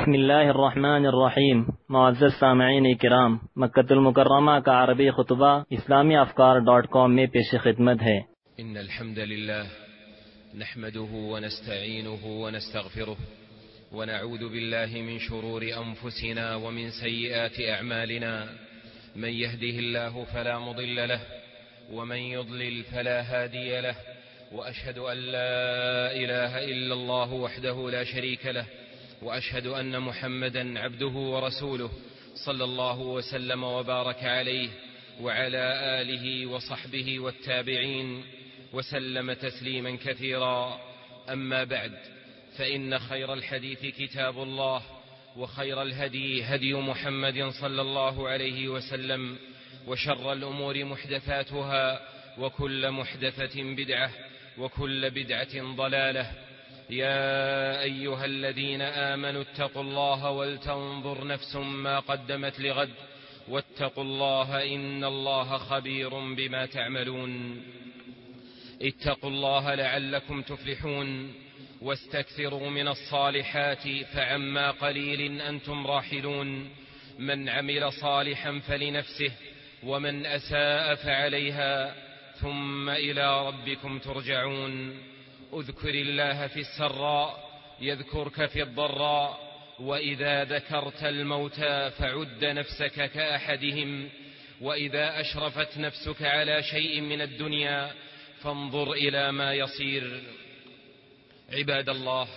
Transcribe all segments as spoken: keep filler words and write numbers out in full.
بسم الله الرحمن الرحیم. معزز سامعین کرام، مکۃ المکرمہ کا عربی خطبہ اسلامی افکار ڈاٹ کام میں پیش خدمت ہے۔ ان الحمد لله نحمده ونستعينه ونستغفره ونعوذ بالله من شرور انفسنا ومن سيئات اعمالنا، من يهده الله فلا مضل له ومن يضلل فلا هادي له، واشهد ان لا اله الا الله وحده لا شريك له، وأشهد أن محمدا عبده ورسوله صلى الله وسلم وبارك عليه وعلى آله وصحبه والتابعين وسلم تسليما كثيرا. أما بعد، فإن خير الحديث كتاب الله، وخير الهدي هدي محمد صلى الله عليه وسلم، وشر الأمور محدثاتها، وكل محدثة بدعة، وكل بدعة ضلالة. يا أيها الذين آمنوا اتقوا الله ولتنظر نفس ما قدمت لغد، واتقوا الله إن الله خبير بما تعملون. اتقوا الله لعلكم تفلحون، واستكثروا من الصالحات فعما قليل أنتم راحلون. من عمل صالحا فلنفسه، ومن أساء فعليها، ثم إلى ربكم ترجعون. اذكر الله في السراء يذكرك في الضراء، وإذا ذكرت الموتى فعد نفسك كأحدهم، وإذا أشرفت نفسك على شيء من الدنيا فانظر إلى ما يصير. عباد الله،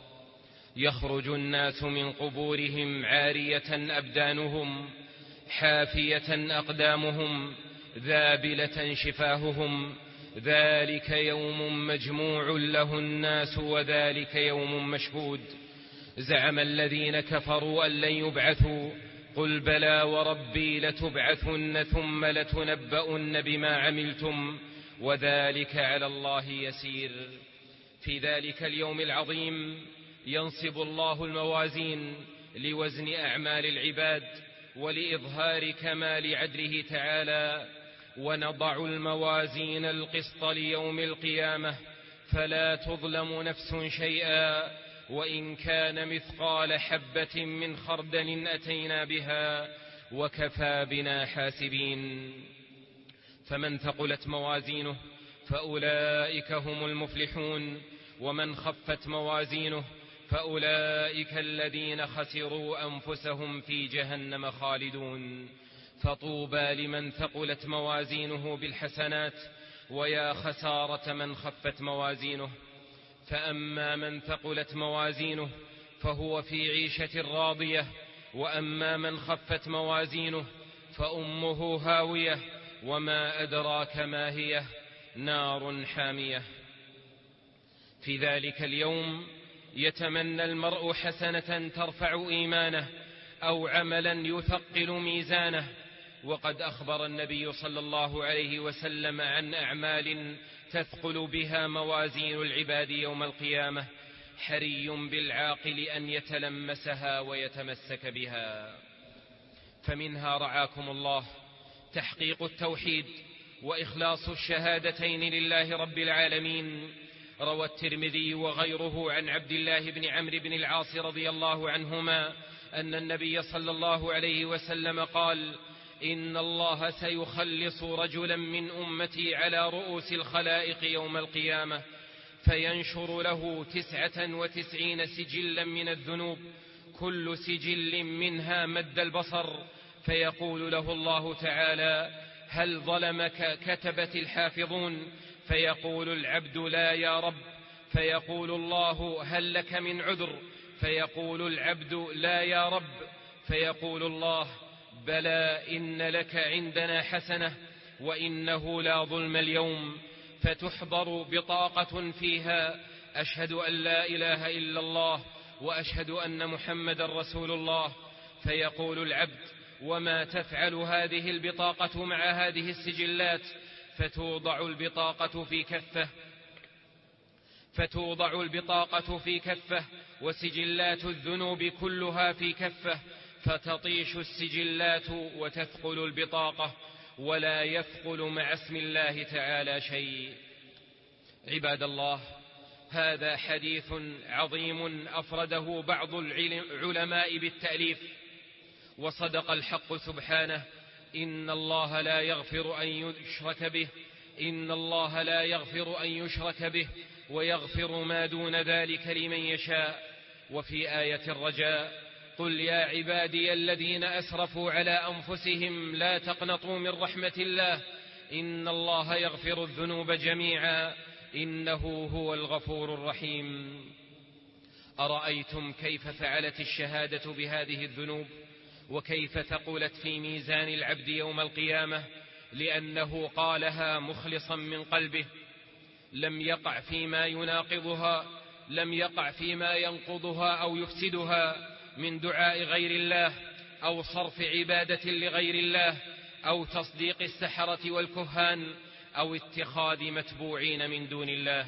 يخرج الناس من قبورهم عارية أبدانهم، حافية أقدامهم، ذابلة شفاههم. ذلك يوم مجموع له الناس، وذلك يوم مشهود. زعم الذين كفروا أن لن يبعثوا، قل بلى وربي لتبعثن ثم لتنبؤن بما عملتم، وذلك على الله يسير. في ذلك اليوم العظيم ينصب الله الموازين لوزن أعمال العباد ولإظهار كمال عدله تعالى. ونضع الموازين القسط ليوم القيامة، فلا تظلم نفس شيئا، وإن كان مثقال حبة من خردل أتينا بها، وكفى بنا حاسبين. فمن ثقلت موازينه فأولئك هم المفلحون، ومن خفت موازينه فأولئك الذين خسروا أنفسهم في جهنم خالدون. فطوبى لمن ثقلت موازينه بالحسنات، ويا خسارة من خفت موازينه. فأما من ثقلت موازينه فهو في عيشة راضية، وأما من خفت موازينه فأمه هاوية، وما أدراك ما هي، نار حامية. في ذلك اليوم يتمنى المرء حسنة ترفع إيمانه، أو عملا يثقل ميزانه. وقد أخبر النبي صلى الله عليه وسلم عن أعمال تثقل بها موازين العباد يوم القيامة، حري بالعاقل أن يتلمسها ويتمسك بها. فمنها رعاكم الله تحقيق التوحيد وإخلاص الشهادتين لله رب العالمين. روى الترمذي وغيره عن عبد الله بن عمرو بن العاص رضي الله عنهما أن النبي صلى الله عليه وسلم قال: إن الله سيخلص رجلا من أمتي على رؤوس الخلائق يوم القيامة، فينشر له تسعة وتسعين سجلا من الذنوب، كل سجل منها مد البصر، فيقول له الله تعالى: هل ظلمك كتبت الحافظون؟ فيقول العبد: لا يا رب. فيقول الله: هل لك من عذر؟ فيقول العبد: لا يا رب. فيقول الله: بلى، إن لك عندنا حسنة، وإنه لا ظلم اليوم. فتحضر بطاقة فيها: أشهد أن لا إله إلا الله، وأشهد أن محمد رسول الله. فيقول العبد: وما تفعل هذه البطاقة مع هذه السجلات؟ فتوضع البطاقة في كفة فتوضع البطاقة في كفة وسجلات الذنوب كلها في كفة، فتطيش السجلات وتثقل البطاقة، ولا يثقل مع اسم الله تعالى شيء. عباد الله، هذا حديث عظيم أفرده بعض العلماء بالتأليف، وصدق الحق سبحانه: إن الله لا يغفر أن يشرك به إن الله لا يغفر أن يشرك به ويغفر ما دون ذلك لمن يشاء. وفي آية الرجاء: قل يا عبادي الذين أسرفوا على أنفسهم لا تقنطوا من رحمة الله إن الله يغفر الذنوب جميعا إنه هو الغفور الرحيم. أرأيتم كيف فعلت الشهادة بهذه الذنوب وكيف ثقلت في ميزان العبد يوم القيامة، لأنه قالها مخلصا من قلبه، لم يقع فيما يناقضها، لم يقع فيما ينقضها أو يفسدها من دعاء غير الله أو صرف عبادة لغير الله أو تصديق السحرة والكهان أو اتخاذ متبوعين من دون الله.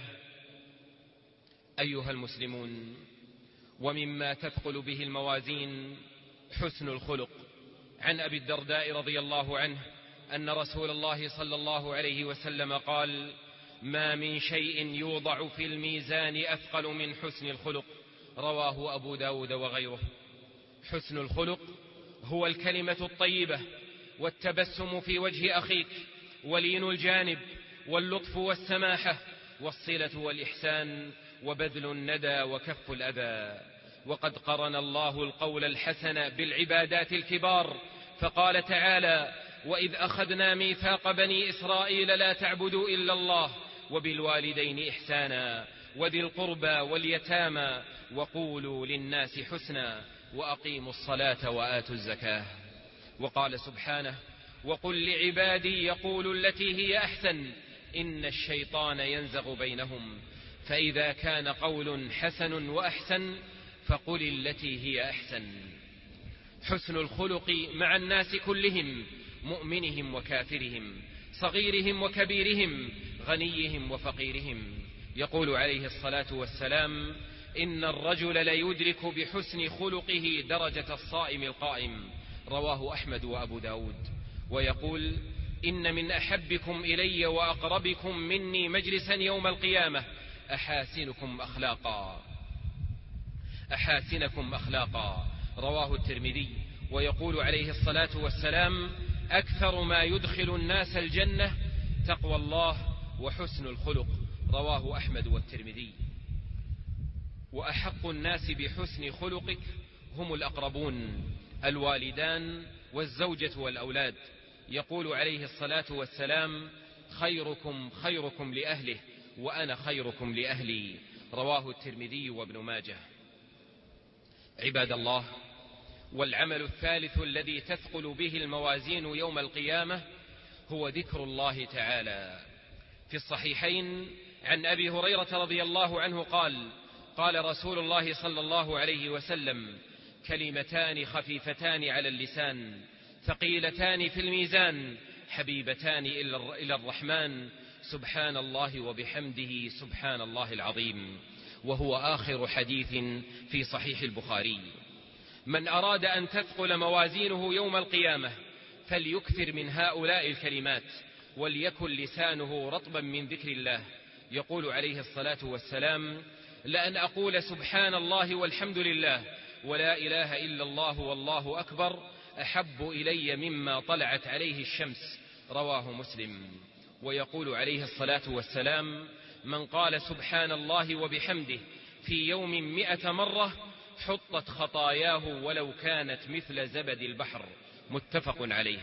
أيها المسلمون، ومما تثقل به الموازين حسن الخلق. عن أبي الدرداء رضي الله عنه أن رسول الله صلى الله عليه وسلم قال: ما من شيء يوضع في الميزان أثقل من حسن الخلق. رواه أبو داود وغيره. حسن الخلق هو الكلمة الطيبة والتبسم في وجه أخيك ولين الجانب واللطف والسماحة والصلة والإحسان وبذل الندى وكف الأذى. وقد قرن الله القول الحسن بالعبادات الكبار، فقال تعالى: وإذ أخذنا ميثاق بني إسرائيل لا تعبدوا إلا الله وبالوالدين إحسانا وذي القربى واليتامى وقولوا للناس حسنا وأقيموا الصلاة وآتوا الزكاة. وقال سبحانه: وقل لعبادي يقولوا التي هي أحسن إن الشيطان ينزغ بينهم فإذا كان قول حسن وأحسن فقل التي هي أحسن. حسن الخلق مع الناس كلهم، مؤمنهم وكافرهم، صغيرهم وكبيرهم، غنيهم وفقيرهم. يقول عليه الصلاة والسلام: إن الرجل ليدرك بحسن خلقه درجة الصائم القائم. رواه أحمد وأبو داود. ويقول: إن من أحبكم إلي وأقربكم مني مجلسا يوم القيامة أحاسنكم أخلاقا أحاسنكم أخلاقا. رواه الترمذي. ويقول عليه الصلاة والسلام: أكثر ما يدخل الناس الجنة تقوى الله وحسن الخلق. رواه أحمد والترمذي. وأحق الناس بحسن خلقك هم الأقربون، الوالدان والزوجة والأولاد. يقول عليه الصلاة والسلام: خيركم خيركم لأهله وأنا خيركم لأهلي. رواه الترمذي وابن ماجه. عباد الله، والعمل الثالث الذي تثقل به الموازين يوم القيامة هو ذكر الله تعالى. في الصحيحين عن أبي هريرة رضي الله عنه قال: قال رسول الله صلى الله عليه وسلم: كلمتان خفيفتان على اللسان ثقيلتان في الميزان حبيبتان إلى الرحمن سبحان الله وبحمده سبحان الله العظيم. وهو آخر حديث في صحيح البخاري. من أراد أن تثقل موازينه يوم القيامة فليكثر من هؤلاء الكلمات وليكن لسانه رطبا من ذكر الله. يقول عليه الصلاة والسلام: لأن أقول سبحان الله والحمد لله ولا إله إلا الله والله أكبر أحب إلي مما طلعت عليه الشمس. رواه مسلم. ويقول عليه الصلاة والسلام: من قال سبحان الله وبحمده في يوم مئة مرة حطت خطاياه ولو كانت مثل زبد البحر. متفق عليه.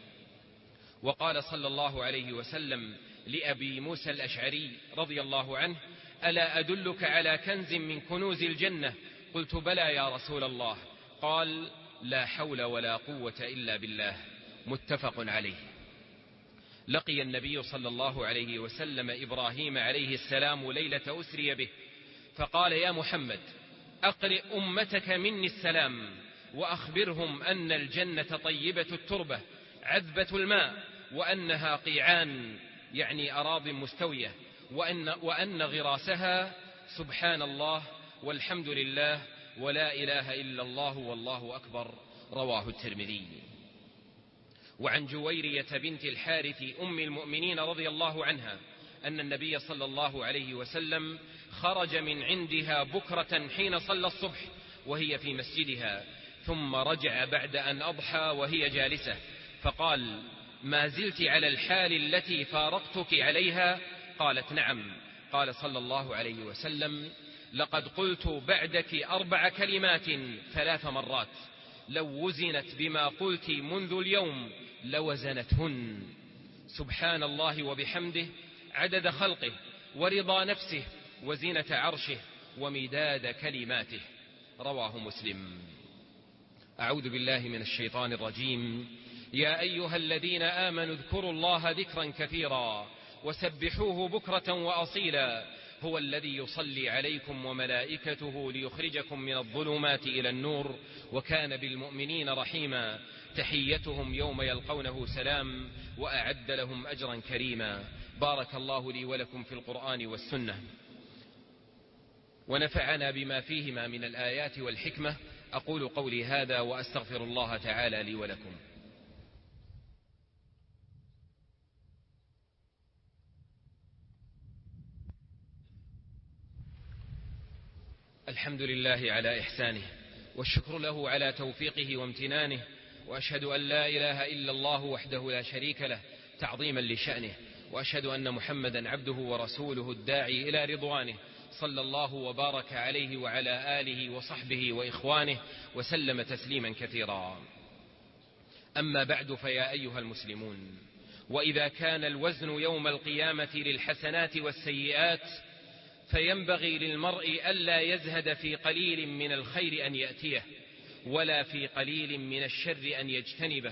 وقال صلى الله عليه وسلم لأبي موسى الأشعري رضي الله عنه: ألا أدلك على كنز من كنوز الجنة؟ قلت: بلى يا رسول الله. قال: لا حول ولا قوة إلا بالله. متفق عليه. لقي النبي صلى الله عليه وسلم إبراهيم عليه السلام ليلة أسري به، فقال: يا محمد، أقرئ أمتك مني السلام وأخبرهم أن الجنة طيبة التربة عذبة الماء وأنها قيعان، يعني أراض مستوية، وأن, وأن غراسها سبحان الله والحمد لله ولا إله إلا الله والله أكبر. رواه الترمذي. وعن جويرية بنت الحارث أم المؤمنين رضي الله عنها أن النبي صلى الله عليه وسلم خرج من عندها بكرة حين صلى الصبح وهي في مسجدها، ثم رجع بعد أن أضحى وهي جالسة، فقال: ما زلت على الحال التي فارقتك عليها؟ قالت: نعم. قال صلى الله عليه وسلم: لقد قلت بعدك أربع كلمات ثلاث مرات، لو وزنت بما قلت منذ اليوم لوزنتهن: سبحان الله وبحمده عدد خلقه ورضا نفسه وزنة عرشه ومداد كلماته. رواه مسلم. أعوذ بالله من الشيطان الرجيم. يا أيها الذين آمنوا اذكروا الله ذكرا كثيرا وسبحوه بكرة وأصيلا، هو الذي يصلي عليكم وملائكته ليخرجكم من الظلمات إلى النور وكان بالمؤمنين رحيما، تحيتهم يوم يلقونه سلام وأعد لهم أجرا كريما. بارك الله لي ولكم في القرآن والسنة ونفعنا بما فيهما من الآيات والحكمة. أقول قولي هذا وأستغفر الله تعالى لي ولكم. الحمد لله على إحسانه والشكر له على توفيقه وامتنانه، وأشهد أن لا إله إلا الله وحده لا شريك له تعظيما لشأنه، وأشهد أن محمدا عبده ورسوله الداعي إلى رضوانه، صلى الله وبارك عليه وعلى آله وصحبه وإخوانه وسلم تسليما كثيرا. أما بعد، فيا أيها المسلمون، وإذا كان الوزن يوم القيامة للحسنات والسيئات، فينبغي للمرء ألا يزهد في قليل من الخير أن يأتيه ولا في قليل من الشر أن يجتنبه،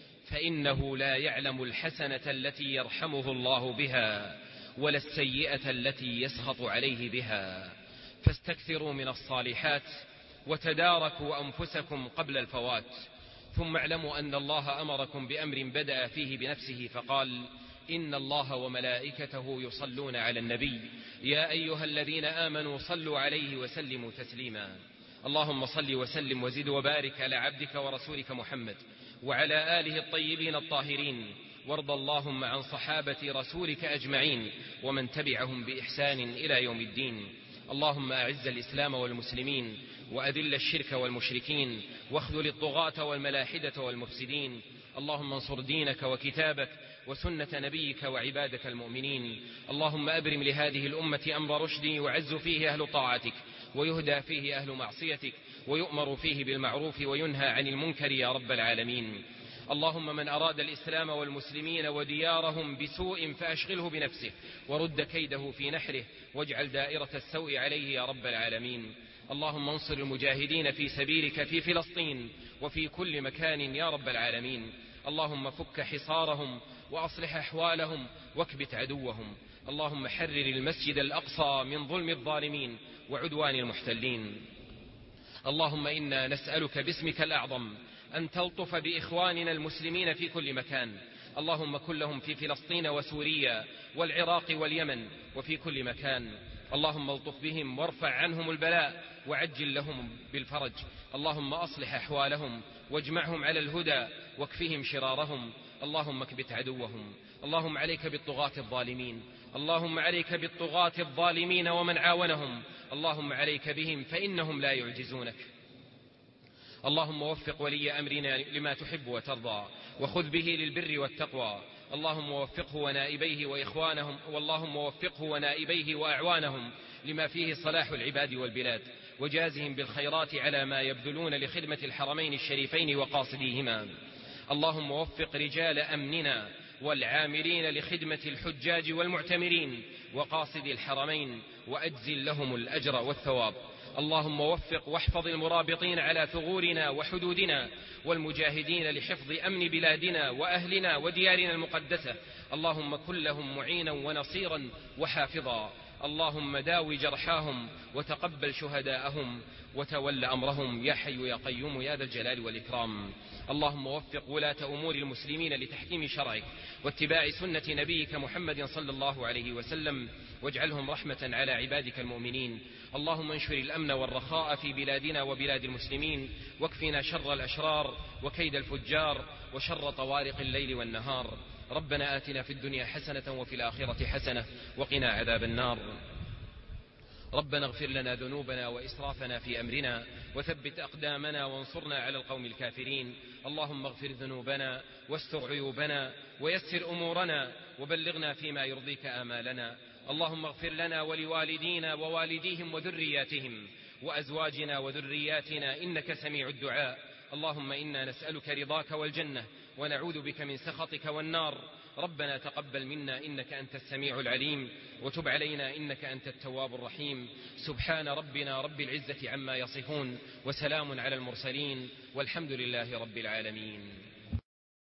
فإنه لا يعلم الحسنة التي يرحمه الله بها ولا السيئة التي يسخط عليه بها. فاستكثروا من الصالحات وتداركوا أنفسكم قبل الفوات. ثم اعلموا أن الله أمركم بأمر بدأ فيه بنفسه فقال: إن الله وملائكته يصلون على النبي يا أيها الذين آمنوا صلوا عليه وسلموا تسليما. اللهم صل وسلم وزد وبارك على عبدك ورسولك محمد وعلى آله الطيبين الطاهرين، وارض اللهم عن صحابة رسولك أجمعين ومن تبعهم بإحسان إلى يوم الدين. اللهم أعز الإسلام والمسلمين وأذل الشرك والمشركين واخذل الطغاة والملاحدة والمفسدين. اللهم انصر دينك وكتابك وسنة نبيك وعبادك المؤمنين. اللهم أبرم لهذه الأمة أمر رشد يعز فيه أهل طاعتك ويهدى فيه أهل معصيتك ويؤمر فيه بالمعروف وينهى عن المنكر يا رب العالمين. اللهم من أراد الإسلام والمسلمين وديارهم بسوء فأشغله بنفسه ورد كيده في نحره واجعل دائرة السوء عليه يا رب العالمين. اللهم انصر المجاهدين في سبيلك في فلسطين وفي كل مكان يا رب العالمين. اللهم فك حصارهم وأصلح أحوالهم واكبت عدوهم. اللهم حرر المسجد الأقصى من ظلم الظالمين وعدوان المحتلين. اللهم إنا نسألك باسمك الأعظم أن تلطف بإخواننا المسلمين في كل مكان. اللهم كن لهم في فلسطين وسوريا والعراق واليمن وفي كل مكان. اللهم الطف بهم وارفع عنهم البلاء وعجل لهم بالفرج. اللهم أصلح أحوالهم واجمعهم على الهدى واكفهم شرارهم. اللهم اكبت عدوهم. اللهم عليك بالطغاة الظالمين. اللهم عليك بالطغاة الظالمين ومن عاونهم. اللهم عليك بهم فإنهم لا يعجزونك. اللهم وفق ولي أمرنا لما تحب وترضى وخذ به للبر والتقوى. اللهم وفقه ونائبيه وإخوانهم واللهم وفقه ونائبيه وأعوانهم لما فيه صلاح العباد والبلاد، وجازهم بالخيرات على ما يبذلون لخدمة الحرمين الشريفين وقاصديهما. اللهم وفق رجال أمننا والعاملين لخدمة الحجاج والمعتمرين وقاصد الحرمين وأجزل لهم الأجر والثواب. اللهم وفق واحفظ المرابطين على ثغورنا وحدودنا والمجاهدين لحفظ أمن بلادنا وأهلنا وديارنا المقدسة. اللهم كن لهم معينا ونصيرا وحافظا. اللهم داوي جرحاهم وتقبل شهداءهم وتول أمرهم يا حي يا قيوم يا ذا الجلال والإكرام. اللهم وفق ولاة أمور المسلمين لتحكيم شرعك واتباع سنة نبيك محمد صلى الله عليه وسلم واجعلهم رحمة على عبادك المؤمنين. اللهم انشر الأمن والرخاء في بلادنا وبلاد المسلمين واكفنا شر الأشرار وكيد الفجار وشر طوارق الليل والنهار. ربنا آتنا في الدنيا حسنة وفي الآخرة حسنة وقنا عذاب النار. ربنا اغفر لنا ذنوبنا وإسرافنا في أمرنا وثبت أقدامنا وانصرنا على القوم الكافرين. اللهم اغفر ذنوبنا واستر عيوبنا ويسر أمورنا وبلغنا فيما يرضيك آمالنا. اللهم اغفر لنا ولوالدينا ووالديهم وذرياتهم وأزواجنا وذرياتنا إنك سميع الدعاء. اللهم إنا نسألك رضاك والجنة ونعوذ بك من سخطك والنار. ربنا تقبل منا إنك أنت السميع العليم وتب علينا إنك أنت التواب الرحيم. سبحان ربنا رب العزة عما يصفون وسلام على المرسلين والحمد لله رب العالمين.